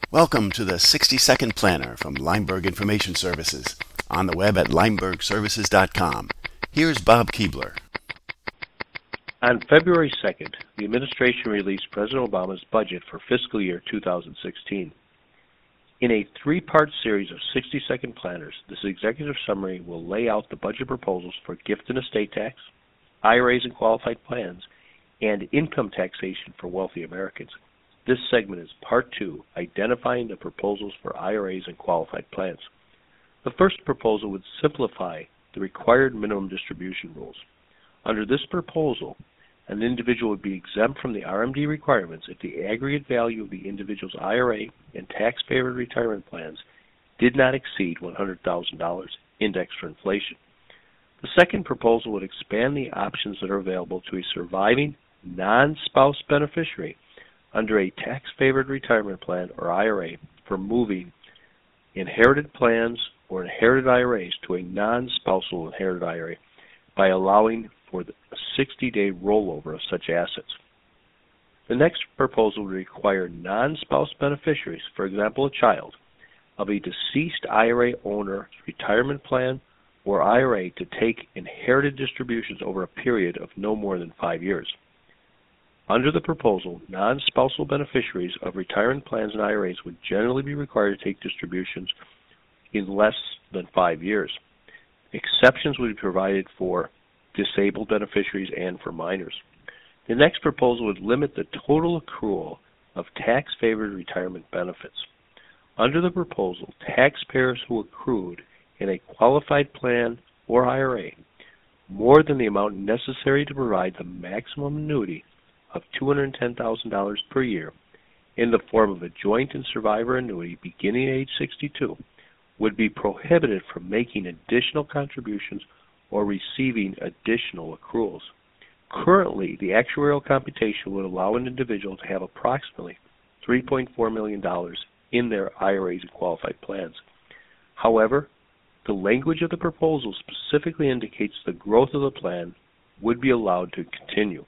Welcome to the 60-Second Planner from Lineberg Information Services, on the web at linebergservices.com. Here's Bob Keebler. On February 2nd, the administration released President Obama's budget for fiscal year 2016. In a three-part series of 60-second planners, this executive summary will lay out the budget proposals for gift and estate tax, IRAs and qualified plans, and income taxation for wealthy Americans. This segment is Part 2, identifying the proposals for IRAs and qualified plans. The first proposal would simplify the required minimum distribution rules. Under this proposal, an individual would be exempt from the RMD requirements if the aggregate value of the individual's IRA and tax-favored retirement plans did not exceed $100,000 indexed for inflation. The second proposal would expand the options that are available to a surviving non-spouse beneficiary under a tax-favored retirement plan or IRA for moving inherited plans or inherited IRAs to a non-spousal inherited IRA by allowing for the 60-day rollover of such assets. The next proposal would require non-spouse beneficiaries, for example a child, of a deceased IRA owner's retirement plan or IRA to take inherited distributions over a period of no more than 5 years. Under the proposal, non-spousal beneficiaries of retirement plans and IRAs would generally be required to take distributions in less than 5 years. Exceptions would be provided for disabled beneficiaries and for minors. The next proposal would limit the total accrual of tax-favored retirement benefits. Under the proposal, taxpayers who accrued in a qualified plan or IRA more than the amount necessary to provide the maximum annuity of $210,000 per year in the form of a joint and survivor annuity beginning at age 62 would be prohibited from making additional contributions or receiving additional accruals. Currently, the actuarial computation would allow an individual to have approximately $3.4 million in their IRAs and qualified plans. However, the language of the proposal specifically indicates the growth of the plan would be allowed to continue.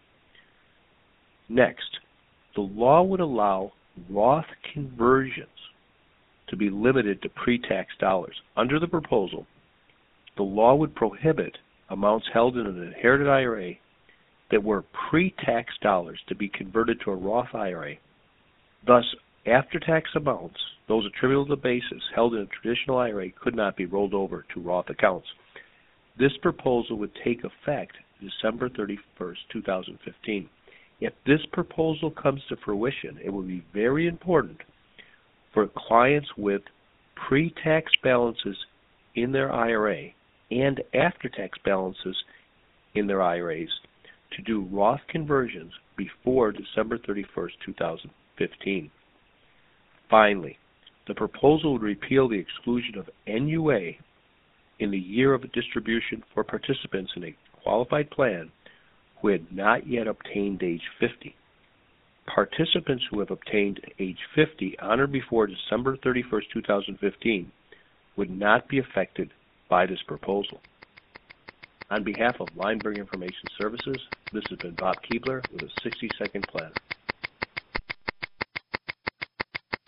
Next, the law would allow Roth conversions to be limited to pre-tax dollars. Under the proposal, the law would prohibit amounts held in an inherited IRA that were pre-tax dollars to be converted to a Roth IRA. Thus, after-tax amounts, those attributable to the basis held in a traditional IRA, could not be rolled over to Roth accounts. This proposal would take effect December 31st, 2015. If this proposal comes to fruition, it will be very important for clients with pre-tax balances in their IRA and after-tax balances in their IRAs to do Roth conversions before December 31st, 2015. Finally, the proposal would repeal the exclusion of NUA in the year of a distribution for participants in a qualified plan who had not yet obtained age 50. Participants who have obtained age 50 on or before December 31st, 2015 would not be affected by this proposal. On behalf of Lineberg Information Services, this has been Bob Keebler with a 60-Second Planner.